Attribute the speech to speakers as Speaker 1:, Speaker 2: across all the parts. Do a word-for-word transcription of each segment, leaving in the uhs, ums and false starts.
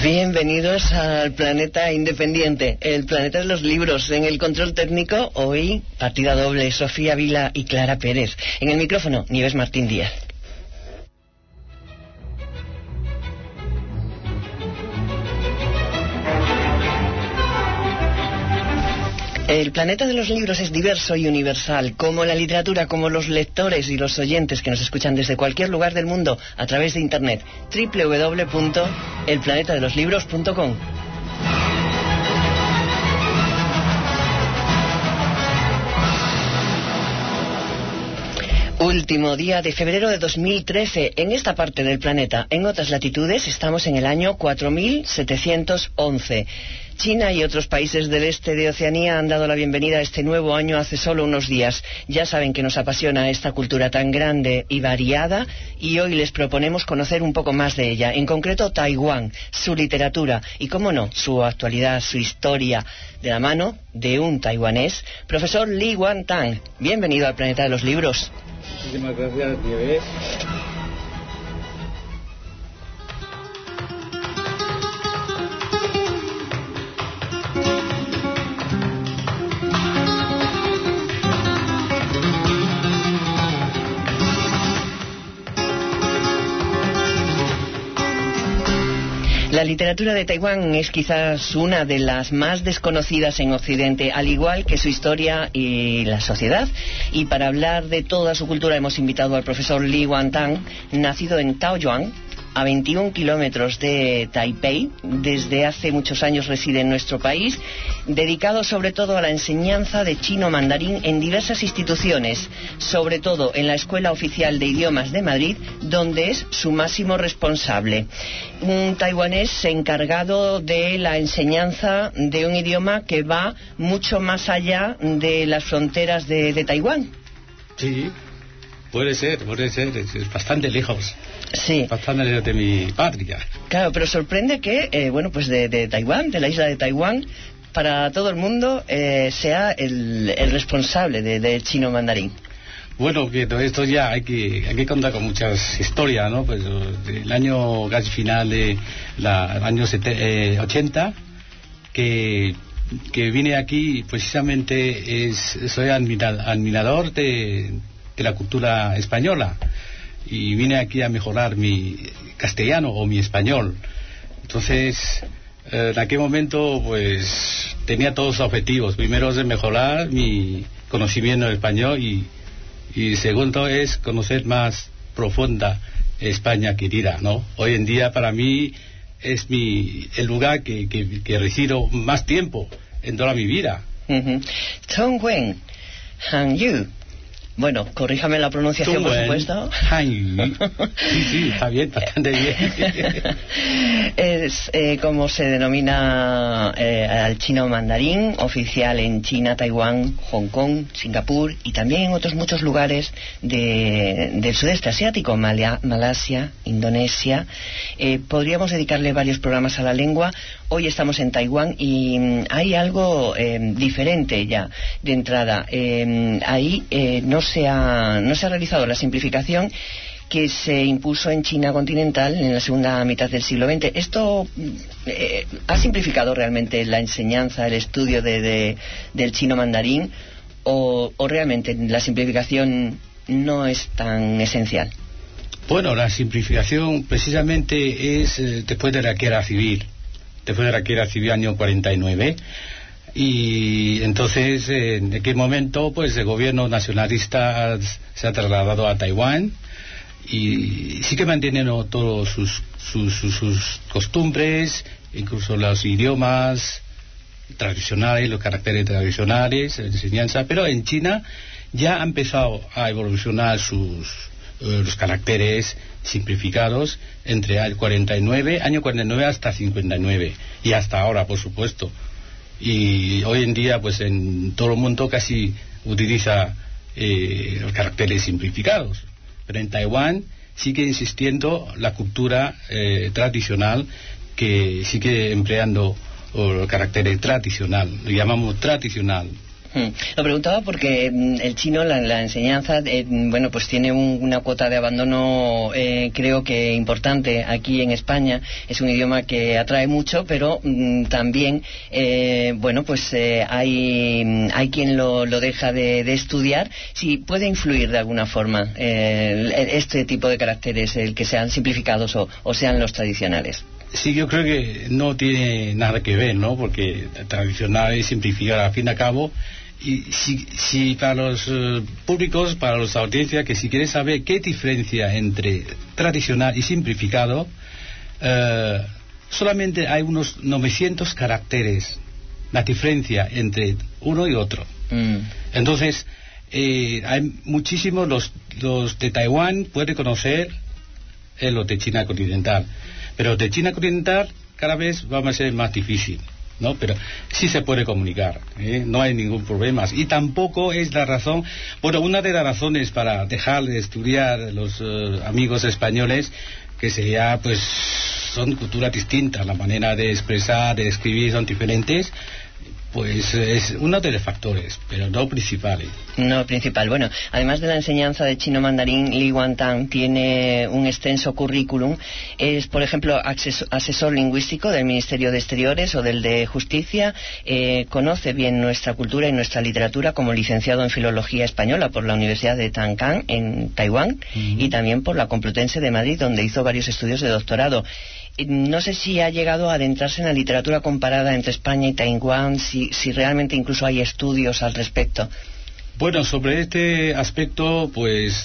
Speaker 1: Bienvenidos al Planeta Independiente, el planeta de los libros. En el control técnico, hoy, partida doble, Sofía Vila y Clara Pérez. En el micrófono, Nieves Martín Díaz. El planeta de los libros es diverso y universal, como la literatura, como los lectores y los oyentes que nos escuchan desde cualquier lugar del mundo a través de internet. doble u doble u doble u punto el planeta de los libros punto com. Último día de febrero de dos mil trece en esta parte del planeta. En otras latitudes estamos en el año cuatro mil setecientos once. China y otros países del este de Oceanía han dado la bienvenida a este nuevo año hace solo unos días. Ya saben que nos apasiona esta cultura tan grande y variada, y hoy les proponemos conocer un poco más de ella, en concreto Taiwán, su literatura y, cómo no, su actualidad, su historia, de la mano de un taiwanés, profesor Li Guangtang. Bienvenido al Planeta de los Libros.
Speaker 2: Muchísimas gracias, Nieves.
Speaker 1: La literatura de Taiwán es quizás una de las más desconocidas en Occidente, al igual que su historia y la sociedad. Y para hablar de toda su cultura hemos invitado al profesor Li Guangtang, nacido en Taoyuan, a veintiún kilómetros de Taipei. Desde hace muchos años reside en nuestro país, dedicado sobre todo a la enseñanza de chino mandarín en diversas instituciones, sobre todo en la Escuela Oficial de Idiomas de Madrid, donde es su máximo responsable. Un taiwanés encargado de la enseñanza de un idioma que va mucho más allá de las fronteras de, de Taiwán.
Speaker 2: Sí, puede ser, puede ser, es, es bastante lejos.
Speaker 1: Sí.
Speaker 2: Bastante lejos de mi patria.
Speaker 1: Claro, pero sorprende que, eh, bueno, pues de, de Taiwán, de la isla de Taiwán, para todo el mundo eh, sea el, el responsable del de chino mandarín.
Speaker 2: Bueno, que todo esto ya hay que hay que contar con muchas historias, ¿no? Pues el año casi final de la año eh, ochenta, que que vine aquí precisamente es soy admira, admirador de, de la cultura española. Y vine aquí a mejorar mi castellano o mi español. Entonces, eh, en aquel momento, pues, tenía todos los objetivos. Primero es mejorar mi conocimiento del español y, y segundo es conocer más profunda España querida, ¿no? Hoy en día, para mí, es mi el lugar que, que, que resido más tiempo en toda mi vida.
Speaker 1: Tong Wen, Han Yu. Bueno, corríjame la pronunciación, por supuesto.
Speaker 2: Sí, sí, está bien, bastante bien.
Speaker 1: Es eh, como se denomina eh, al chino mandarín, oficial en China, Taiwán, Hong Kong, Singapur y también en otros muchos lugares de, del sudeste asiático, Malia, Malasia, Indonesia. Eh, podríamos dedicarle varios programas a la lengua. Hoy estamos en Taiwán y mm, hay algo eh, diferente ya de entrada. Eh, ahí eh, no se ha, no se ha realizado la simplificación que se impuso en China continental en la segunda mitad del siglo veinte. ¿Esto eh, ha simplificado realmente la enseñanza, el estudio de, de, del chino mandarín o, o realmente la simplificación no es tan esencial?
Speaker 2: Bueno, la simplificación precisamente es eh, después de la guerra civil. Después de la guerra civil, año cuarenta y nueve, y entonces eh, en aquel momento pues el gobierno nacionalista se ha trasladado a Taiwán y sí que mantienen todos sus, sus, sus, sus costumbres, incluso los idiomas tradicionales, los caracteres tradicionales, la enseñanza, pero en China ya ha empezado a evolucionar sus eh, los caracteres simplificados entre el cuarenta y nueve, año cuarenta y nueve hasta cincuenta y nueve y hasta ahora, por supuesto. Y hoy en día pues en todo el mundo casi utiliza eh, los caracteres simplificados, pero en Taiwán sigue insistiendo la cultura eh, tradicional, que sigue empleando oh, el carácter tradicional, lo llamamos tradicional.
Speaker 1: Lo preguntaba porque el chino, la, la enseñanza, eh, bueno, pues tiene un, una cuota de abandono, eh, creo que importante aquí en España. Es un idioma que atrae mucho, pero mm, también, eh, bueno, pues eh, hay hay quien lo, lo deja de, de estudiar. Si puede influir de alguna forma eh, este tipo de caracteres, el que sean simplificados o, o sean los tradicionales.
Speaker 2: Sí, yo creo que no tiene nada que ver, ¿no? Porque tradicional y simplificar al fin y al cabo. Y si, si para los uh, públicos, para las audiencias, que si quieren saber qué diferencia entre tradicional y simplificado, uh, solamente hay unos novecientos caracteres, la diferencia entre uno y otro. Mm. Entonces, eh, hay muchísimos, los, los de Taiwán pueden conocer eh, los de China continental, pero de China continental cada vez va a ser más difícil, ¿no? Pero sí se puede comunicar, ¿eh? No hay ningún problema. Y tampoco es la razón, bueno, una de las razones para dejar de estudiar los uh, amigos españoles, que sería, pues, son culturas distintas, la manera de expresar, de escribir son diferentes, pues es uno de los factores, pero no principales.
Speaker 1: No principal. Bueno, además de la enseñanza de chino mandarín, Li Guantang tiene un extenso currículum. Es, por ejemplo, asesor lingüístico del Ministerio de Exteriores o del de Justicia. Eh, conoce bien nuestra cultura y nuestra literatura como licenciado en Filología Española por la Universidad de Tancán, en Taiwán, uh-huh. y también por la Complutense de Madrid, donde hizo varios estudios de doctorado. No sé si ha llegado a adentrarse en la literatura comparada entre España y Taiwán, si, si realmente incluso hay estudios al respecto.
Speaker 2: Bueno, sobre este aspecto, pues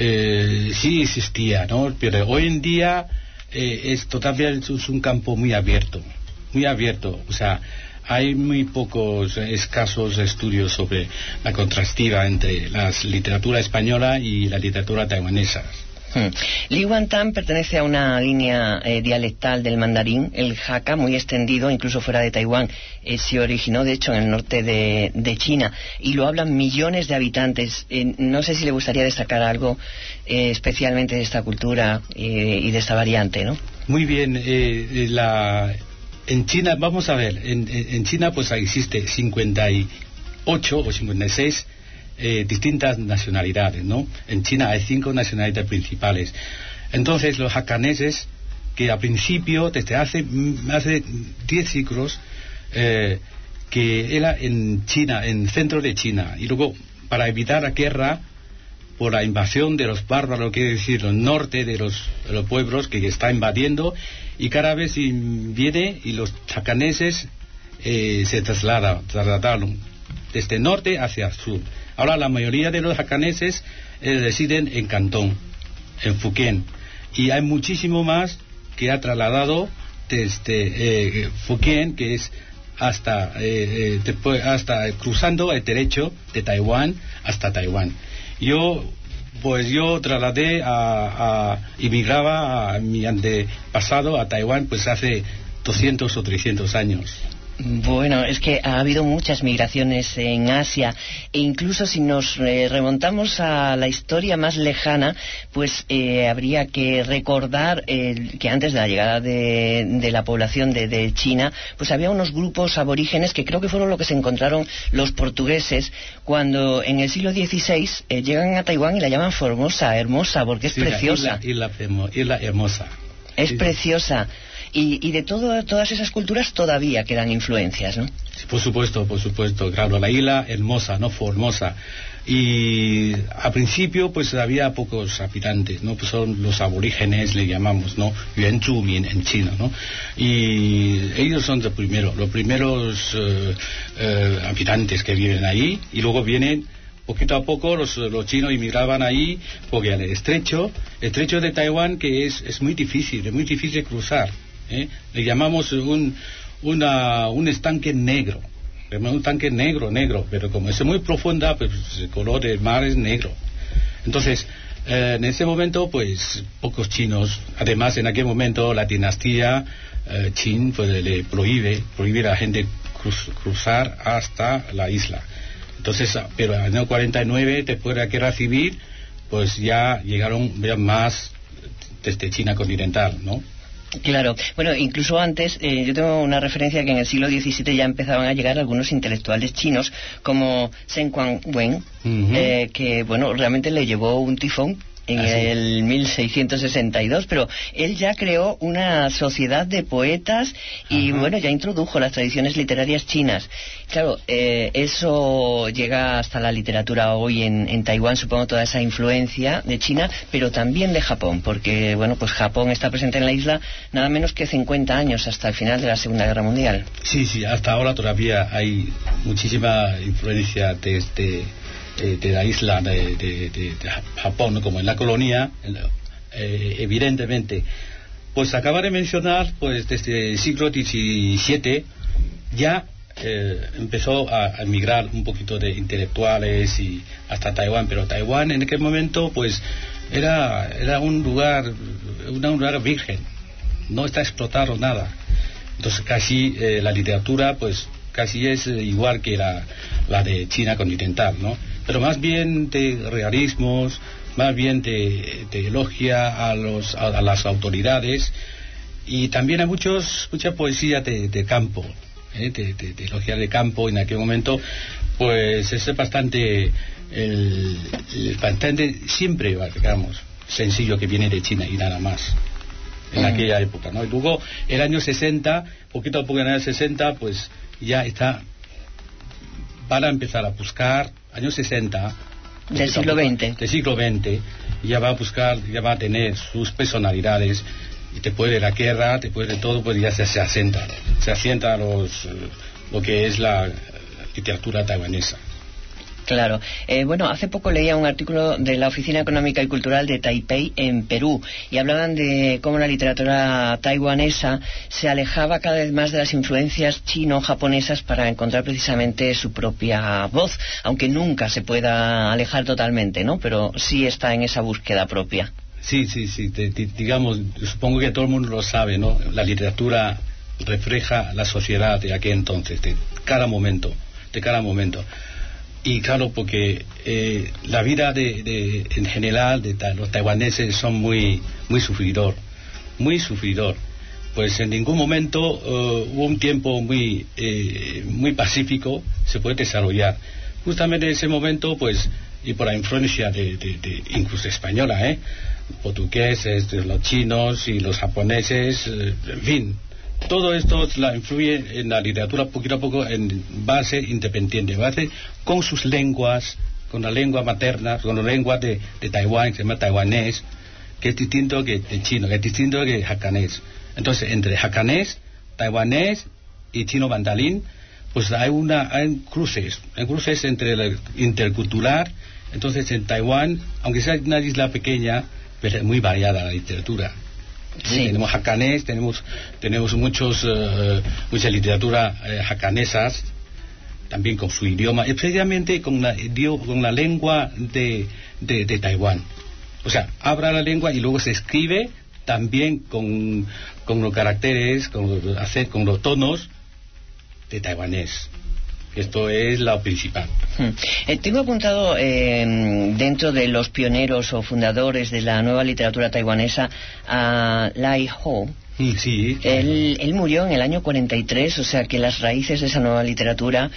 Speaker 2: eh, sí existía, ¿no? Pero hoy en día eh, es totalmente es un campo muy abierto, muy abierto. O sea, hay muy pocos, escasos estudios sobre la contrastiva entre la literatura española y la literatura taiwanesa.
Speaker 1: Hmm. Li Guantang pertenece a una línea eh, dialectal del mandarín, el Hakka, muy extendido, incluso fuera de Taiwán. Eh, se originó, de hecho, en el norte de, de China y lo hablan millones de habitantes. Eh, no sé si le gustaría destacar algo eh, especialmente de esta cultura eh, y de esta variante, ¿no?
Speaker 2: Muy bien. Eh, la, en China, vamos a ver, en, en China pues existe cincuenta y ocho o cincuenta y seis Eh, distintas nacionalidades, ¿no? En China hay cinco nacionalidades principales. Entonces los hakkaneses, que a principio, desde hace más de diez siglos, eh, que era en China, en el centro de China, y luego para evitar la guerra por la invasión de los bárbaros, quiere decir, el norte de los, de los pueblos que está invadiendo, y cada vez viene y los hakkaneses eh, se trasladan, trasladaron desde el norte hacia el sur. Ahora la mayoría de los hakkaneses eh, residen en Cantón, en Fujian, y hay muchísimo más que ha trasladado desde eh, Fujian, que es hasta eh, eh, después, hasta cruzando el derecho de Taiwán hasta Taiwán. Yo pues yo trasladé a, a inmigraba a mi antepasado a Taiwán pues hace doscientos o trescientos años.
Speaker 1: Bueno, es que ha habido muchas migraciones en Asia e incluso si nos eh, remontamos a la historia más lejana, pues eh, habría que recordar eh, que antes de la llegada de, de la población de, de China, pues había unos grupos aborígenes que creo que fueron lo que se encontraron los portugueses cuando en el siglo dieciséis eh, llegan a Taiwán y la llaman Formosa, hermosa, porque es sí, preciosa.
Speaker 2: Y la, y la hermosa.
Speaker 1: Es
Speaker 2: sí.
Speaker 1: preciosa. Y, y de todo, todas esas culturas todavía quedan influencias, ¿no?
Speaker 2: Sí, por supuesto, por supuesto, claro, la isla hermosa, no Formosa. Y al principio pues había pocos habitantes, ¿no? Pues son los aborígenes, le llamamos, ¿no? Yuanzhumin en China, ¿no? Y ellos son los primeros, los primeros eh, eh, habitantes que viven ahí, y luego vienen poquito a poco los, los chinos inmigraban ahí, porque el estrecho, el estrecho de Taiwán, que es, es muy difícil, es muy difícil cruzar. ¿Eh? Le llamamos un, una, un estanque negro, un estanque negro, negro, pero como es muy profunda, pues el color del mar es negro. Entonces, eh, en ese momento, pues pocos chinos, además en aquel momento la dinastía eh, Qin pues, le prohíbe, prohíbe a la gente cruz, cruzar hasta la isla. Entonces, pero en el año cuarenta y nueve, después de la guerra civil, pues ya llegaron ya más desde China continental, ¿no?
Speaker 1: Claro, bueno, incluso antes, eh, yo tengo una referencia que en el siglo diecisiete ya empezaban a llegar algunos intelectuales chinos, como Zheng Guangwen, uh-huh. eh, que, bueno, realmente le llevó un tifón en ¿Ah, sí? el mil seiscientos sesenta y dos, pero él ya creó una sociedad de poetas y, Ajá. bueno, ya introdujo las tradiciones literarias chinas. Claro, eh, eso llega hasta la literatura hoy en, en Taiwán, supongo, toda esa influencia de China, pero también de Japón, porque, bueno, pues Japón está presente en la isla nada menos que cincuenta años, hasta el final de la Segunda Guerra Mundial.
Speaker 2: Sí, sí, hasta ahora todavía hay muchísima influencia de este... de la isla de, de, de, de Japón, como en la colonia, eh, evidentemente. Pues acaba de mencionar, pues desde el siglo diecisiete ya eh, empezó a emigrar un poquito de intelectuales y hasta Taiwán, pero Taiwán en aquel momento pues era, era un lugar, un lugar virgen, no está explotado nada. Entonces casi eh, la literatura pues casi es igual que la, la de China continental, ¿no? Pero más bien de realismos, más bien de, de elogia a, los, a, a las autoridades, y también hay muchos, mucha poesía de, de campo, ¿eh? de, de, de elogia de campo. En aquel momento pues es bastante, el, el, bastante siempre, digamos, sencillo, que viene de China y nada más. En mm. aquella época, ¿no? Y luego el año sesenta, poquito a poco en el año sesenta, pues ya está, van a empezar a buscar, años sesenta
Speaker 1: del siglo veinte,
Speaker 2: del siglo veinte, ya va a buscar, ya va a tener sus personalidades, y después de la guerra, después de todo, pues ya se, se asienta, se asienta los, lo que es la literatura taiwanesa.
Speaker 1: Claro. Eh, bueno, hace poco leía un artículo de la Oficina Económica y Cultural de Taipei en Perú, y hablaban de cómo la literatura taiwanesa se alejaba cada vez más de las influencias chino-japonesas para encontrar precisamente su propia voz, aunque nunca se pueda alejar totalmente, ¿no? Pero sí está en esa búsqueda propia.
Speaker 2: Sí, sí, sí. Te, te, digamos, supongo que todo el mundo lo sabe, ¿no? La literatura refleja la sociedad de aquel entonces, de cada momento, de cada momento. Y claro, porque eh, la vida de, de, en general de ta, los taiwaneses son muy muy sufridor, muy sufridor. Pues en ningún momento uh, hubo un tiempo muy eh, muy pacífico, se puede desarrollar. Justamente en ese momento, pues, y por la influencia de, de, de incluso española, ¿eh? portugueses, de los chinos y los japoneses, eh, en fin. Todo esto la influye en la literatura poquito a poco en base independiente, base con sus lenguas, con la lengua materna, con la lengua de, de Taiwán, que se llama taiwanés, que es distinto que de chino, que es distinto que japonés. Entonces, entre japonés, taiwanés y chino mandarín, pues hay una hay cruces, hay cruces entre el intercultural. Entonces, en Taiwán, aunque sea una isla pequeña, pero es muy variada la literatura. Sí. Tenemos jacanés, tenemos tenemos muchos uh, mucha literatura uh, jacanesas, también con su idioma, especialmente con la con la lengua de, de, de Taiwán. O sea, habla la lengua y luego se escribe también con, con los caracteres, con los, con los tonos de taiwanés. Esto es lo principal.
Speaker 1: Hmm. Eh, tengo apuntado eh, dentro de los pioneros o fundadores de la nueva literatura taiwanesa a Lai Ho.
Speaker 2: Sí.
Speaker 1: Él, él murió en el año cuarenta y tres, o sea que las raíces de esa nueva literatura,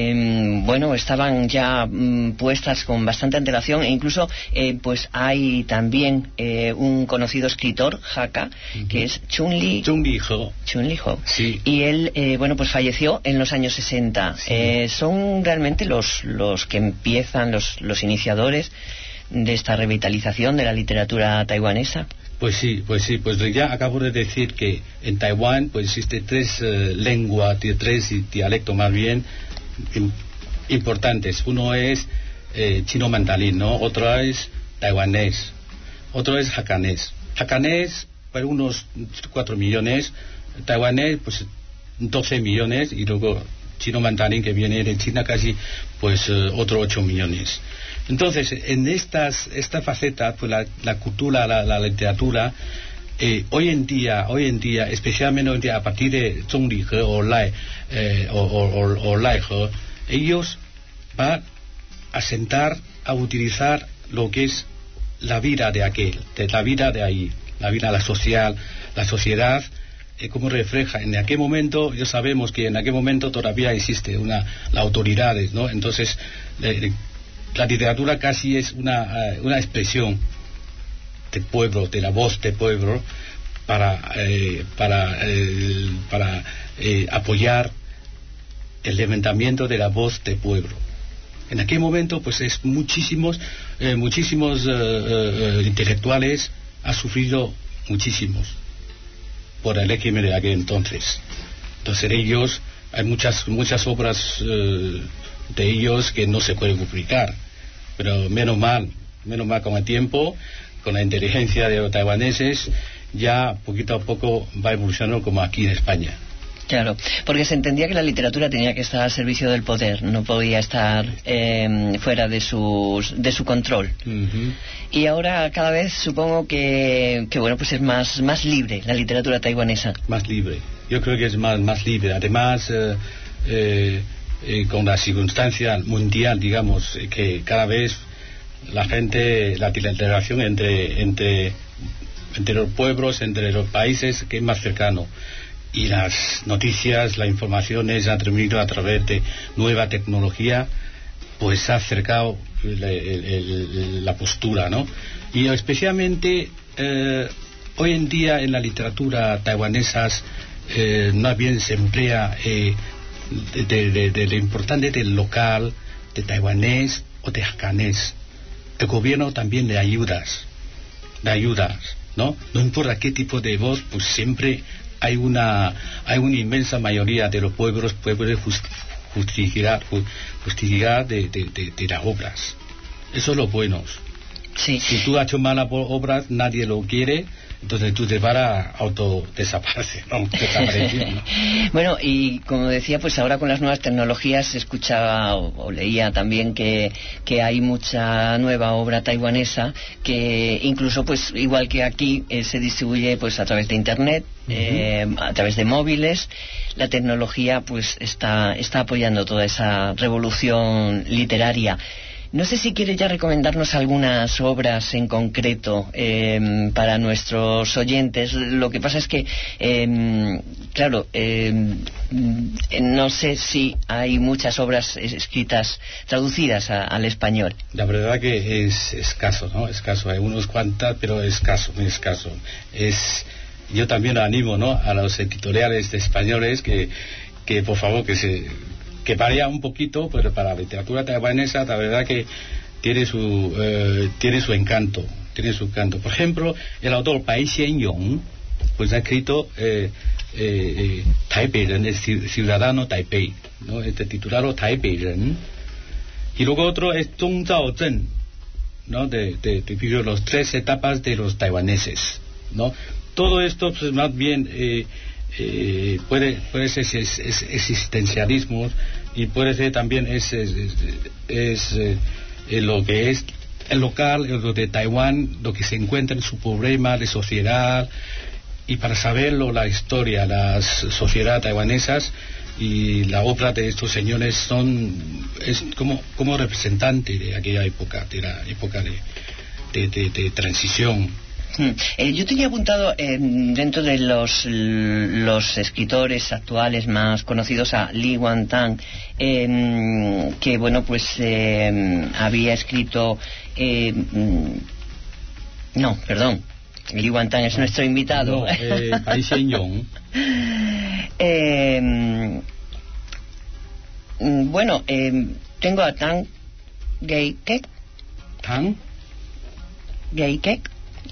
Speaker 1: eh, bueno, estaban ya mm, puestas con bastante antelación, e incluso, eh, pues hay también eh, un conocido escritor, Hakka, uh-huh. que es Chun-Li
Speaker 2: Chun-Li Ho.
Speaker 1: Chun-Li Ho.
Speaker 2: Sí.
Speaker 1: Y él, eh, bueno, pues falleció en los años sesenta. Sí. Eh, son realmente los, los que empiezan, los, los iniciadores de esta revitalización de la literatura taiwanesa.
Speaker 2: Pues sí, pues sí, pues ya acabo de decir que en Taiwán pues existe tres uh, lenguas, tres dialectos más bien im, importantes. Uno es eh, chino mandarín, ¿no? Otro es taiwanés, otro es jacanés. Jacanés para unos cuatro millones, taiwanés pues doce millones, y luego chino mandarín, que viene de China, casi pues uh, otro ocho millones. Entonces, en estas esta faceta, pues la, la cultura, la, la literatura, eh, hoy en día, hoy en día, especialmente hoy en día, a partir de Zhongli He o Lai, eh, o, o, o Lai He, ellos van a sentar, a utilizar lo que es la vida de aquel, de la vida de ahí, la vida la social, la sociedad, eh, cómo refleja. En aquel momento, ya sabemos que en aquel momento todavía existe una, las autoridades, ¿no? Entonces, eh, la literatura casi es una, uh, una expresión del pueblo, de la voz del pueblo, para, eh, para, eh, para eh, apoyar el levantamiento de la voz del pueblo. En aquel momento, pues es muchísimos, eh, muchísimos uh, uh, intelectuales han sufrido muchísimos por el régimen de aquel entonces. Entonces ellos, hay muchas, muchas obras uh, de ellos que no se pueden publicar, pero menos mal, menos mal con el tiempo, con la inteligencia de los taiwaneses, ya poquito a poco va evolucionando como aquí en España.
Speaker 1: Claro, porque se entendía que la literatura tenía que estar al servicio del poder, no podía estar eh, fuera de, sus, de su control.
Speaker 2: Uh-huh.
Speaker 1: Y ahora cada vez supongo que, que bueno, pues es más, más libre la literatura taiwanesa.
Speaker 2: Más libre, yo creo que es más, más libre. Además, eh, eh, eh, con la circunstancia mundial, digamos, eh, que cada vez la gente, la relación entre, entre, entre los pueblos, entre los países, que es más cercano. Y las noticias, las informaciones han transmitido a través de nueva tecnología, pues ha acercado el, el, el, la postura, ¿no? Y especialmente eh, hoy en día en la literatura taiwanesa eh, más bien se emplea eh, de, de, de, de lo importante del local, de taiwanés o de jacanés. El gobierno también le ayudas, le ayudas, ¿no? No importa qué tipo de voz, pues siempre hay una hay una inmensa mayoría de los pueblos pueblos justificar justificar de, de, de, de las obras. Eso es lo bueno.
Speaker 1: Sí.
Speaker 2: Si tú has hecho malas obras, nadie lo quiere, entonces tú te vas a autodesaparecer, ¿no? Desaparecer, ¿no?
Speaker 1: Bueno, y como decía, pues ahora con las nuevas tecnologías se escuchaba o, o leía también que, que hay mucha nueva obra taiwanesa que incluso, pues igual que aquí, eh, se distribuye pues a través de internet, uh-huh. eh, a través de móviles. La tecnología pues está, está apoyando toda esa revolución literaria. No sé si quiere ya recomendarnos algunas obras en concreto eh, para nuestros oyentes. Lo que pasa es que, eh, claro, eh, no sé si hay muchas obras escritas, traducidas a, al español.
Speaker 2: La verdad que es escaso, ¿no? Escaso. Hay unos cuantas, pero escaso, muy escaso. Es, yo también animo, ¿no?, a los editoriales de españoles que, que por favor, que se... que varía un poquito, pero para la literatura taiwanesa la verdad que tiene su eh, tiene su encanto, tiene su encanto. Por ejemplo, el autor Bai Xianyong pues ha escrito eh, eh, eh, Taipei Ren, el ciudadano Taipei, ¿no? Este titulado Taipei Ren. Y luego otro es Zhong Zhao Zhen, ¿no? De, de, de, de las tres etapas de los taiwaneses, ¿no? Todo esto pues más bien eh, Eh, puede puede ser es, es, existencialismo y puede ser también es, es, es, es eh, lo que es el local, lo de Taiwán, lo que se encuentra en su problema de sociedad, y para saberlo la historia, las sociedades taiwanesas y la obra de estos señores son es como como representante de aquella época, de la época de, de, de, de transición.
Speaker 1: Hmm. Eh, yo tenía apuntado eh, dentro de los, los escritores actuales más conocidos a Li Guangtang, eh, que bueno, pues eh, había escrito eh, no, perdón, Li Guangtang es nuestro invitado.
Speaker 2: No, eh, Bai Xianyong.
Speaker 1: eh, bueno, eh, tengo a Tang Gei Kek.
Speaker 2: Tang
Speaker 1: Gei Kek.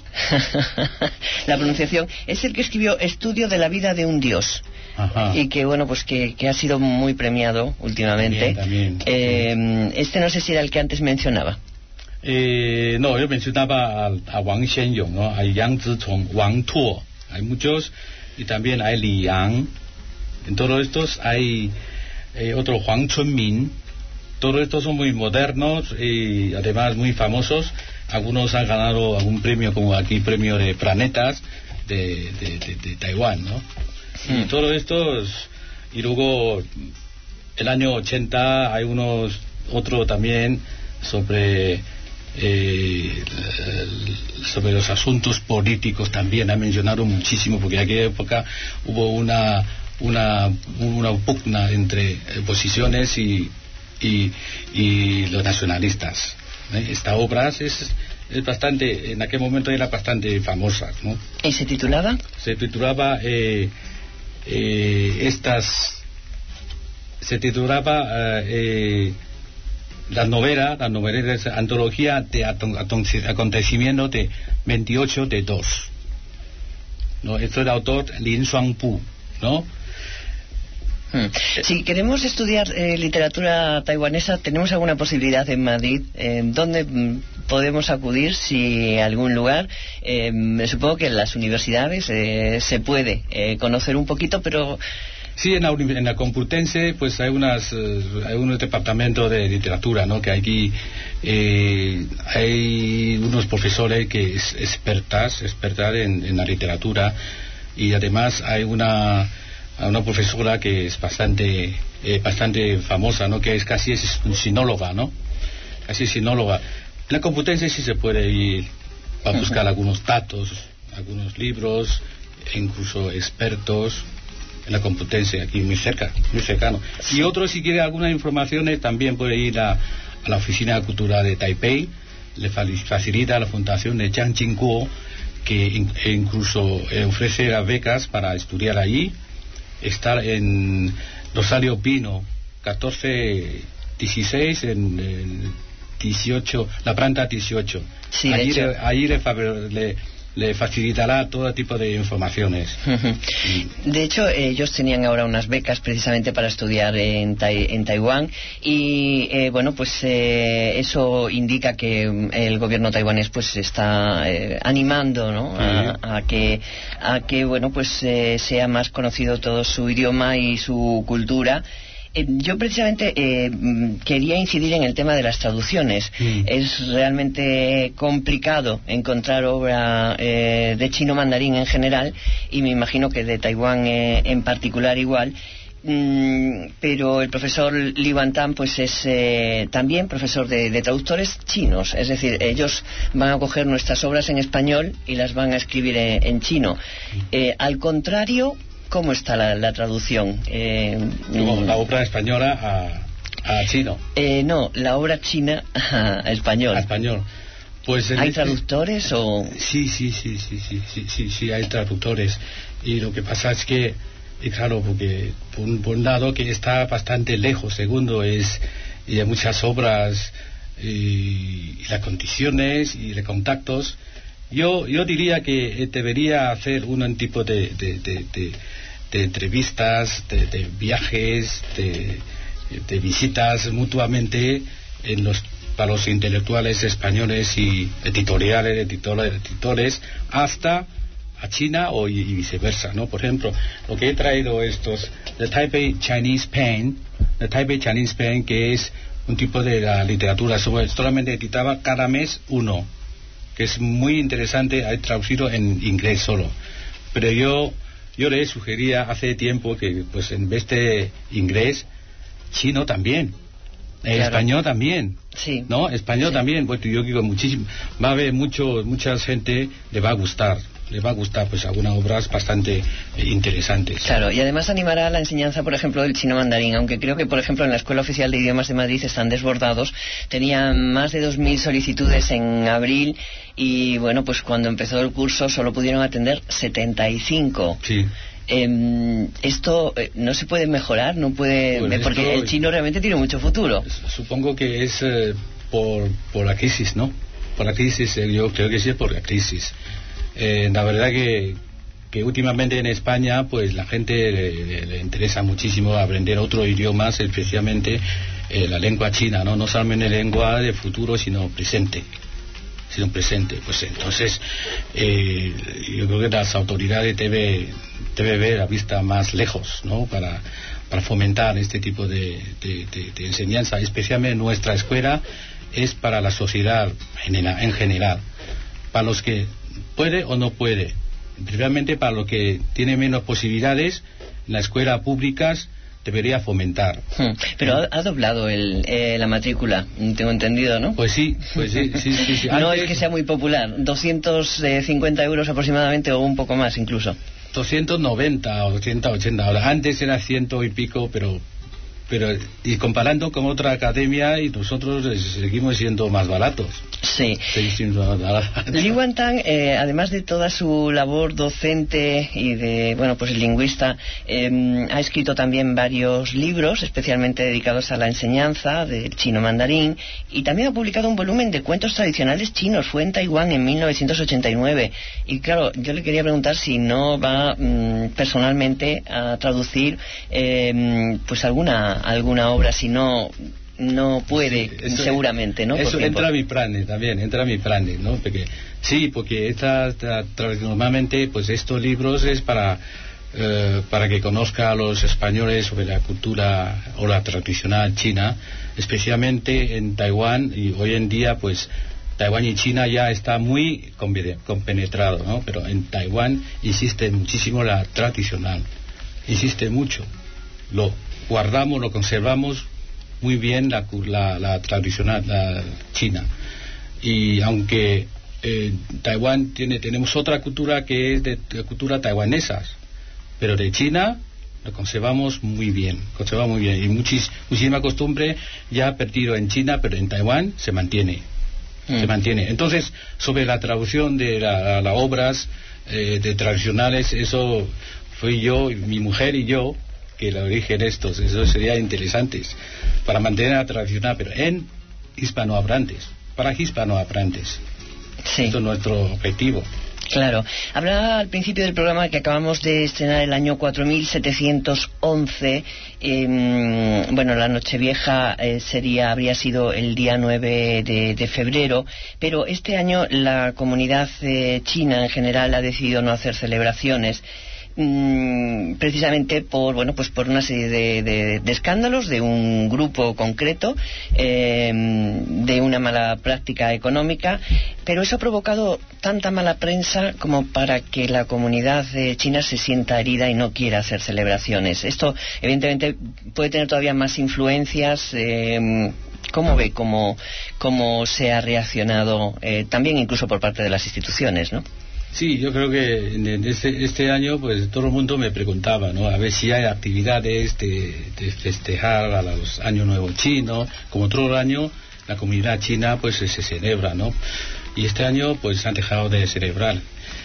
Speaker 1: La pronunciación es el que escribió Estudio de la vida de un dios.
Speaker 2: Ajá.
Speaker 1: Y que bueno, pues que, que ha sido muy premiado últimamente.
Speaker 2: También, también.
Speaker 1: Eh, este no sé si era el que antes mencionaba.
Speaker 2: Eh, no, yo mencionaba a, a Wang Xianyong, ¿no? A Yang Zhichong, Wang Tuo, hay muchos, y también hay Li Yang. En todos estos hay eh, otro Huang Chunmin. Todos estos son muy modernos y además muy famosos. Algunos han ganado algún premio, como aquí premio de planetas de, de, de, de Taiwán, ¿no? Sí. Y todos estos, y luego el año ochenta hay unos, otro también sobre eh, sobre los asuntos políticos también ha mencionado muchísimo, porque en aquella época hubo una una una pugna entre posiciones y y, y los nacionalistas. ¿eh? Esta obra es, es bastante, en aquel momento era bastante famosa, ¿no?
Speaker 1: ¿Y se titulaba?
Speaker 2: Se titulaba eh, eh, estas se titulaba eh, la novela, la novela es antología de acontecimientos de veintiocho de dos, ¿no? Esto es el autor Lin Shuangpu, ¿no?
Speaker 1: Si queremos estudiar eh, literatura taiwanesa, ¿tenemos alguna posibilidad en Madrid? Eh, ¿Dónde mm, podemos acudir? Si algún lugar. Eh, supongo que en las universidades eh, se puede eh, conocer un poquito, pero...
Speaker 2: Sí, en la, en la Complutense pues hay unas eh, hay unos departamentos de literatura, ¿no? Que aquí eh, hay unos profesores que es expertas expertas en, en la literatura, y además hay una una profesora que es bastante eh, bastante famosa, ¿no? Que es casi es sinóloga, ¿no? Casi sinóloga. En la Complutense sí se puede ir a buscar algunos datos, algunos libros, e incluso expertos. En la Complutense, aquí muy cerca, muy cercano. Y otro, si quiere alguna información, eh, también puede ir a, a la Oficina de Cultura de Taipei. Le facilita la Fundación de Jiang Jingguo, que in, e incluso eh, ofrece las becas para estudiar allí. Está en Rosario Pino, catorce dieciséis, en, en dieciocho, la planta dieciocho.
Speaker 1: Sí,
Speaker 2: allí
Speaker 1: de
Speaker 2: le, allí le, le le facilitará todo tipo de informaciones.
Speaker 1: De hecho, ellos tenían ahora unas becas precisamente para estudiar en, tai, en Taiwán, y eh, bueno, pues eh, eso indica que el gobierno taiwanés pues está eh, animando, ¿no? a, a que a que bueno pues eh, sea más conocido todo su idioma y su cultura. Eh, yo precisamente eh, quería incidir en el tema de las traducciones. Mm. Es realmente complicado encontrar obra eh, de chino mandarín en general, y me imagino que de Taiwán eh, en particular igual. Mm, pero el profesor Li Wantan pues es eh, también profesor de, de traductores chinos, es decir, ellos van a coger nuestras obras en español y las van a escribir en, en chino. Eh, al contrario, ¿cómo está la, la traducción? Eh,
Speaker 2: Como la obra española a, a chino.
Speaker 1: Eh, no, la obra china a español.
Speaker 2: A español. Pues
Speaker 1: ¿Hay
Speaker 2: este...
Speaker 1: traductores o...?
Speaker 2: Sí, sí, sí, sí, sí, sí, sí, sí, hay traductores. Y lo que pasa es que, y claro, porque por un, por un lado que está bastante lejos, segundo es, y hay muchas obras y, y las condiciones y los contactos. Yo yo diría que debería hacer un tipo de, de, de, de, de entrevistas, de, de viajes, de, de visitas mutuamente en los, para los intelectuales españoles y editoriales, editores, editores, hasta a China o y, y viceversa, ¿no? Por ejemplo, lo que he traído estos, The Taipei Chinese Pen, The Taipei Chinese Pen, que es un tipo de la literatura, solamente editaba cada mes uno, que es muy interesante, hay traducido en inglés solo. Pero yo yo le sugería hace tiempo que, pues en vez de inglés, chino también, claro. Español también,
Speaker 1: sí.
Speaker 2: ¿no? Español sí. También, pues yo digo muchísimo, va a haber mucho, mucha gente le va a gustar. Le va a gustar pues algunas obras bastante eh, interesantes.
Speaker 1: Claro, y además animará la enseñanza, por ejemplo, del chino mandarín, aunque creo que, por ejemplo, en la Escuela Oficial de Idiomas de Madrid están desbordados. Tenían más de dos mil solicitudes en abril y, bueno, pues cuando empezó el curso solo pudieron atender setenta y cinco.
Speaker 2: Sí.
Speaker 1: Eh, esto eh, no se puede mejorar, no puede, bueno, porque el chino realmente tiene mucho futuro.
Speaker 2: Supongo que es eh, por, por la crisis, ¿no? Por la crisis, eh, yo creo que sí es por la crisis. Eh, la verdad que, que últimamente en España pues la gente le, le, le interesa muchísimo aprender otros idiomas, especialmente eh, la lengua china, no no solamente lengua de futuro sino presente, sino presente. Pues entonces eh, yo creo que las autoridades debe debe ver la vista más lejos, ¿no? Para para fomentar este tipo de, de, de, de enseñanza, especialmente nuestra escuela es para la sociedad en general, para los que puede o no puede. Realmente para los que tienen menos posibilidades, en las escuelas públicas debería fomentar.
Speaker 1: Hmm. Pero ha, ha doblado el, eh, la matrícula, tengo entendido, ¿no?
Speaker 2: Pues sí, pues sí, sí, sí, sí.
Speaker 1: No
Speaker 2: Antes,
Speaker 1: es que sea muy popular, doscientos cincuenta euros aproximadamente o un poco más incluso.
Speaker 2: doscientos noventa o doscientos ochenta, ahora antes era ciento y pico, pero pero y comparando con otra academia, y nosotros seguimos siendo más baratos.
Speaker 1: Sí.
Speaker 2: Seguimos siendo más baratos.
Speaker 1: Li Guangtang, eh, además de toda su labor docente y de, bueno, pues lingüista, eh, ha escrito también varios libros, especialmente dedicados a la enseñanza del chino mandarín, y también ha publicado un volumen de cuentos tradicionales chinos. Fue en Taiwán en mil novecientos ochenta y nueve. Y claro, yo le quería preguntar si no va mmm, personalmente a traducir eh, pues alguna alguna obra, si no no puede, sí, eso, seguramente, ¿no?
Speaker 2: Eso entra a mi plan también, entra a mi plan, ¿no? Porque, sí, porque esta, esta, normalmente, pues estos libros es para eh, para que conozca a los españoles sobre la cultura o la tradicional china, especialmente en Taiwán, y hoy en día, pues Taiwán y China ya está muy compenetrado, ¿no? Pero en Taiwán insiste muchísimo la tradicional, insiste mucho, lo guardamos, lo conservamos muy bien la, la, la tradicional la china. Y aunque eh, Taiwán tiene tenemos otra cultura que es de, de cultura taiwanesa, pero de China lo conservamos muy bien, conservamos muy bien. Y muchis, muchísima costumbre ya ha perdido en China, pero en Taiwán se mantiene. Mm. Se mantiene. Entonces, sobre la traducción de las la obras eh, de tradicionales, eso fui yo, mi mujer y yo, que el origen estos, eso sería interesante para mantener la tradicional, pero en hispanohablantes, para hispanohablantes. Sí. Esto es nuestro objetivo.
Speaker 1: Claro. Hablaba al principio del programa que acabamos de estrenar el año cuatro mil setecientos once. Eh, bueno, la Nochevieja eh, sería, habría sido el día nueve de, de febrero, pero este año la comunidad eh, china en general ha decidido no hacer celebraciones. Mm, precisamente por bueno pues por una serie de, de, de escándalos de un grupo concreto, eh, de una mala práctica económica, pero eso ha provocado tanta mala prensa como para que la comunidad eh, china se sienta herida y no quiera hacer celebraciones. Esto evidentemente puede tener todavía más influencias. eh, ¿Cómo ve cómo, cómo se ha reaccionado eh, también incluso por parte de las instituciones, ¿no?
Speaker 2: Sí, yo creo que en este, este año pues todo el mundo me preguntaba, ¿no? A ver si hay actividades de, de festejar a los Año Nuevo Chino. Como todo el año, la comunidad china pues se, se celebra, ¿no? Y este año pues han dejado de celebrar.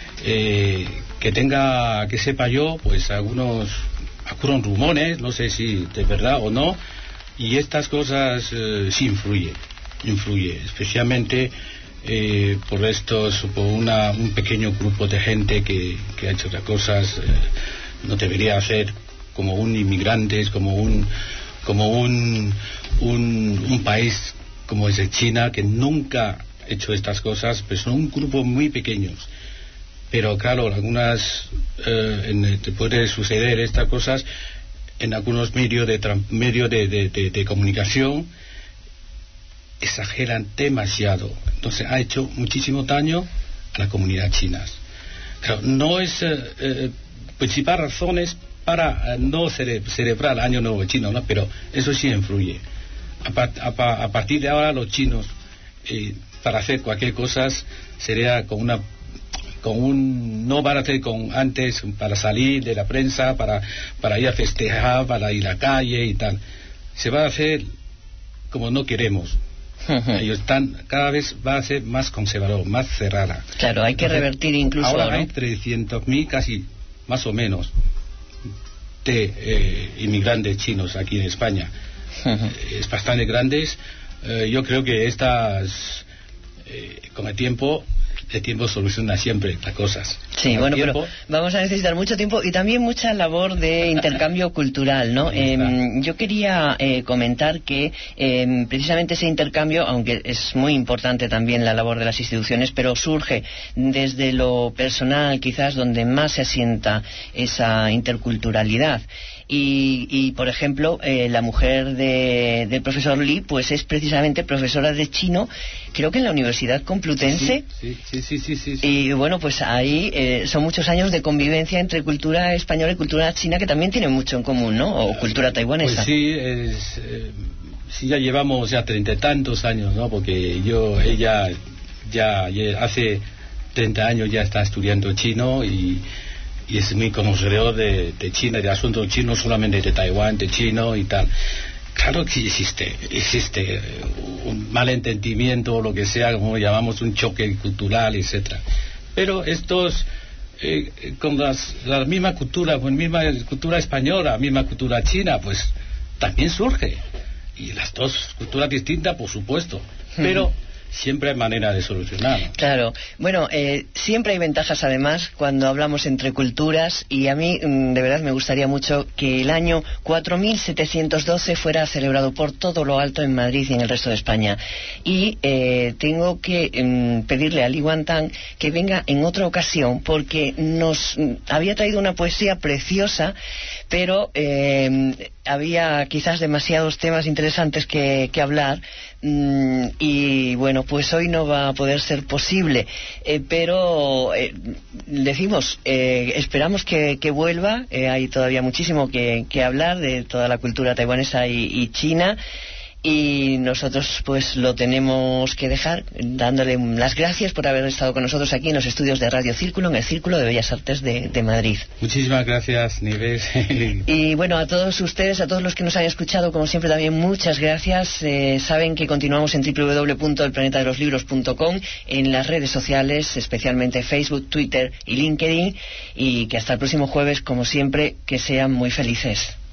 Speaker 2: Eh, que tenga, que sepa yo, pues algunos, algunos rumores, no sé si de verdad o no, y estas cosas eh, sí influyen, influye, especialmente Eh, por estos, por una, un pequeño grupo de gente que, que ha hecho otras cosas, eh, no debería hacer, como un inmigrantes, como un como un, un un país como es de China, que nunca ha hecho estas cosas, pero son un grupo muy pequeños. Pero claro, algunas eh, en, puede suceder estas cosas en algunos medios de medios de, de, de, de comunicación. Exageran demasiado, entonces ha hecho muchísimo daño a la comunidad china. Claro, no es eh, eh, principal razones para eh, no cele celebrar el Año Nuevo Chino, ¿no? Pero eso sí influye. A, part a, a partir de ahora los chinos eh, para hacer cualquier cosa sería con una con un no van a hacer con antes para salir de la prensa, para para ir a festejar, para ir a la calle y tal. Se va a hacer como no queremos. Ellos están, cada vez va a ser más conservador, más cerrada.
Speaker 1: Claro, hay que Entonces, revertir incluso.
Speaker 2: Ahora
Speaker 1: ¿no?
Speaker 2: hay trescientos mil, casi más o menos, de eh, inmigrantes chinos aquí en España. Uh-huh. Es bastante grandes. Eh, yo creo que estas, eh, con el tiempo, el tiempo soluciona siempre las cosas.
Speaker 1: Sí, bueno, tiempo, pero vamos a necesitar mucho tiempo y también mucha labor de intercambio cultural, ¿no? Eh, yo quería eh, comentar que eh, precisamente ese intercambio, aunque es muy importante también la labor de las instituciones, pero surge desde lo personal, quizás donde más se asienta esa interculturalidad. y, y por ejemplo, eh, la mujer de, del profesor Li, pues es precisamente profesora de chino, creo que en la Universidad Complutense.
Speaker 2: Sí, sí, sí, sí, sí, sí.
Speaker 1: Y bueno, pues ahí eh, son muchos años de convivencia entre cultura española y cultura china, que también tienen mucho en común, ¿no? O cultura taiwanesa.
Speaker 2: Pues sí, es, eh, sí, ya llevamos ya treinta y tantos años, ¿no? Porque yo, ella ya, ya hace treinta años ya está estudiando chino y, y es muy conocedor de, de China, de asuntos chinos, solamente de Taiwán, de chino y tal. Claro que existe, existe un malentendimiento o lo que sea, como llamamos un choque cultural, etcétera. Pero estos, eh, con las, la misma cultura, con la misma cultura española, la misma cultura china, pues también surge. Y las dos culturas distintas, por supuesto, pero siempre hay manera de solucionar.
Speaker 1: Claro. Bueno, eh, siempre hay ventajas, además, cuando hablamos entre culturas, y a mí, de verdad, me gustaría mucho que el año cuatro mil setecientos doce fuera celebrado por todo lo alto en Madrid y en el resto de España. Y eh, tengo que eh, pedirle a Li Guantang que venga en otra ocasión, porque nos había traído una poesía preciosa, pero eh, había quizás demasiados temas interesantes que, que hablar, mm, y bueno, pues hoy no va a poder ser posible, eh, pero eh, decimos, eh, esperamos que, que vuelva. Eh, hay todavía muchísimo que, que hablar de toda la cultura taiwanesa y, y china, y nosotros pues lo tenemos que dejar dándole las gracias por haber estado con nosotros aquí en los estudios de Radio Círculo, en el Círculo de Bellas Artes de, de Madrid.
Speaker 2: Muchísimas gracias, Nieves.
Speaker 1: Y bueno, a todos ustedes, a todos los que nos han escuchado, como siempre también muchas gracias. Eh, saben que continuamos en doble u doble u doble u punto el planeta de los libros punto com, en las redes sociales, especialmente Facebook, Twitter y LinkedIn, y que hasta el próximo jueves, como siempre, que sean muy felices.